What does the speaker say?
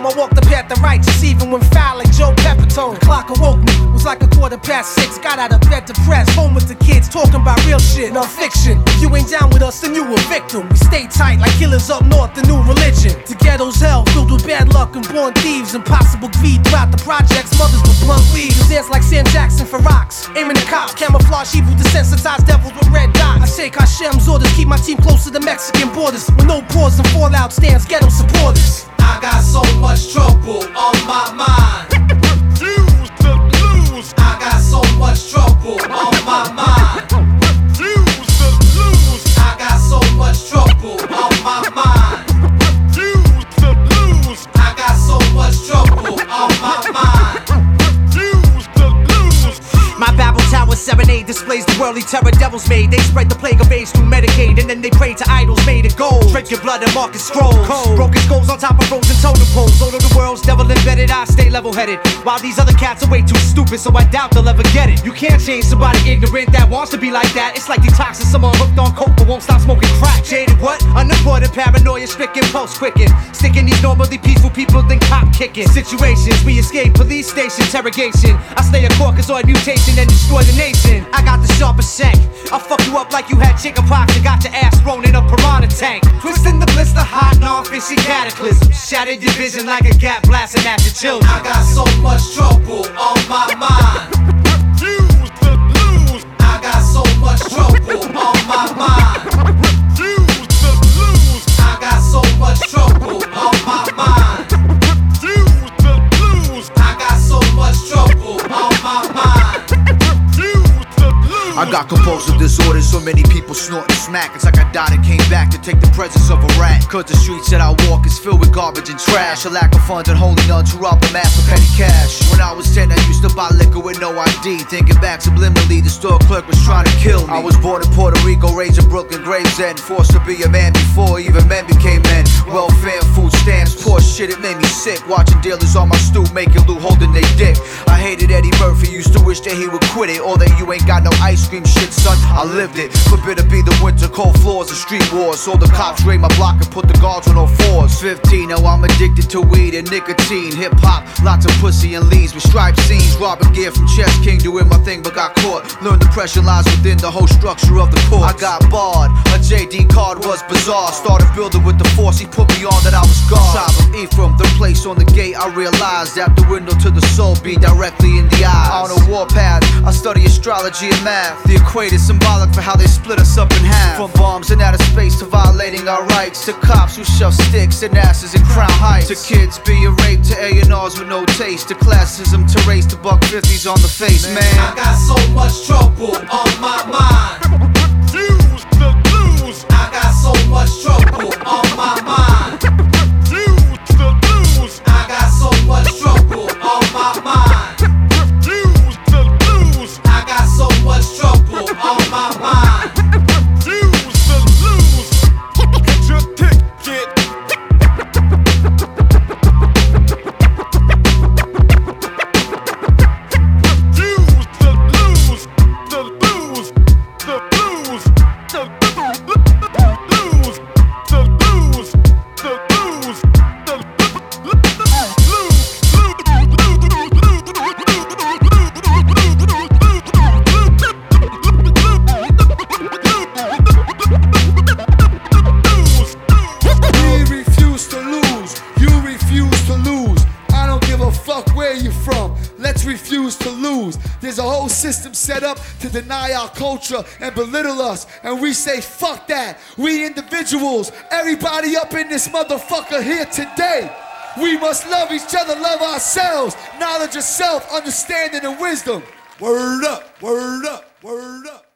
I walked the path of righteous, even when foul like Joe Pepitone. The clock awoke me, was like 6:15. Got out of bed depressed, home with the kids, talking about real shit, not fiction. If you ain't down with us, then you a victim. We stay tight like killers up north, the new religion. The ghetto's hell, filled with bad luck and born thieves. Impossible greed throughout the projects, mothers with blunt weeds. Dance like Sam Jackson for rocks, aiming the cops. Camouflage evil, desensitized devils with red dots. I take Hashem's orders, keep my team close to the Mexican borders. With no pause and fallout stands, ghetto supporters. I got so much trouble on my mind. Refuse to lose. I got so much trouble on my mind. Refuse to lose. I got so much trouble on my mind. Refuse to lose. I got so much trouble on my mind. Refuse to lose. My Babel Tower serenade displays the worldly terror devils made. They spread the plague of AIDS through Medicaid, and then they pray to idols made of gold. Drink your blood and mark it scrolls. Broken skulls on top of frozen totem poles. Although the world's devil embedded, I stay level-headed. While these other cats are way too stupid, so I doubt they'll ever get it. You can't change somebody ignorant that wants to be like that. It's like detoxing someone hooked on coke but won't stop smoking crack. Jaded what? Unemployed, paranoia stricken, pulse quicken. Sticking these normally peaceful people, then cop kicking. Situations, we escape police station interrogation. I slay a Caucasoid mutation and destroy the nation. I got the sharpest shank. I'll fuck you up like you had chicken pox and got your ass thrown in a piranha tank. Twisting the blister, hot, non-fishy cataclysm. Shattered your vision like a gap blasting at your children. I got so much trouble on my mind. Refuse to lose. I got so much trouble on my mind. Refuse to lose. I got so much trouble on my mind. Refuse to lose. I got so much trouble on my mind. Refuse to lose. I got compulsive disorders, so many people snorting smack. It's like I died and came back to take the presence of a rat. Cause the streets that I walk is filled with garbage and trash. A lack of funds and holy nuns who rob the mass for petty cash. When I was 10, I used to buy liquor with no ID. Thinking back subliminally, the store clerk was trying to kill me. I was born in Puerto Rico, raised in Brooklyn, Gravesend. Forced to be a man before even men became men. Welfare, food stamps, poor shit, it made me sick. Watching dealers on my stoop making loot, holding they dick. I hated Eddie Murphy, used to wish that he would quit it. Or that you ain't got no ice cream shit, son, I lived it. Forbid to be the winter, cold floors and street wars. So the cops raid my block and put the guards on all fours. 15, now I'm addicted to weed and nicotine. Hip hop, lots of pussy and leads with striped scenes. Robbing gear from Chess King, doing my thing but got caught. Learned the pressure lies within the whole structure of the court. I got barred, a JD card was bizarre. Started building with the force, he put me on that I was God. Tribe of Ephraim, the place on the gate. I realized that the window to the soul be directly in the eyes. On a warpath, I study astrology and math. The equator symbolic for how they split us up in half. From bombs in outer space to violating our rights, to cops who shove sticks and asses in Crown Heights, to kids being raped, to A&Rs with no taste, to classism, to race, to $150s on the face, man. I got so much trouble on my mind. Refuse to lose. I got so much trouble on my mind. Refuse to lose. I got so much trouble on my mind. Refuse to lose. I got so much trouble on my mind. Refuse to lose. Get your ticket. Refuse to lose. To lose. To lose. To lose. To lose. To lose. We refuse to lose. You refuse to lose. I don't give a fuck where you're from. Let's refuse to lose. There's a whole system set up to deny our culture and belittle us. And we say, fuck that. We individuals, everybody up in this motherfucker here today, we must love each other, love ourselves. Knowledge of self, understanding and wisdom. Word up, word up, word up.